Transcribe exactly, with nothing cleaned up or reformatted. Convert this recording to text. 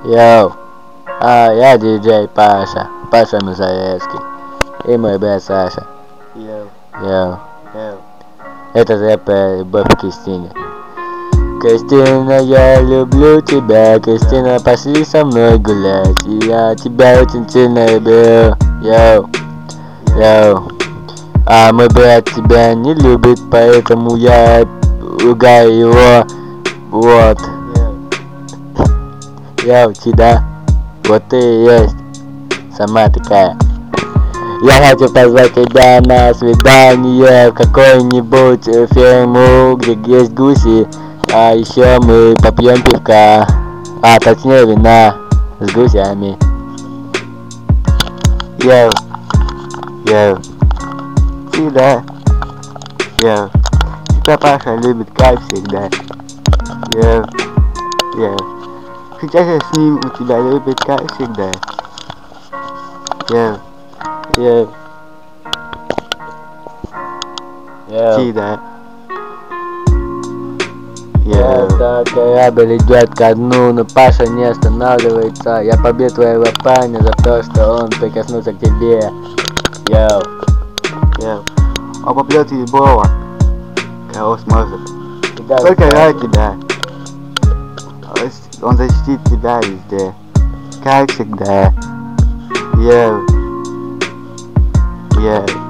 Йоу, а я диджей Паша, Паша Мусаевский. И мой брат Саша. Йоу, Йоу. йоу. Это рэп про любовь к Кристине. Кристина, я люблю тебя, Кристина, пошли со мной гулять. Я тебя очень сильно люблю. Йоу, йоу. А мой брат тебя не любит, поэтому я ругаю его. Вот. Йоу, да? Вот ты и есть. Сама такая. Я хочу позвать тебя на свидание в какой-нибудь ферму, где есть гуси. А еще мы попьем пивка, а точнее вина с гусями. Йоу, йоу, да? Йоу, тебя Паша любит как всегда. Йоу, йоу, сейчас я с ним у тебя любит как всегда. Йоу, йоу, йоу, да? Это корабль идет ко дну, но Паша не останавливается. Я побью твоего парня за то, что он прикоснулся к тебе. Йоу. Йоу. Он побьет любого, кого сможет. Только ради тебя. Он защитит тебя везде. Как всегда. Йоу. Йоу.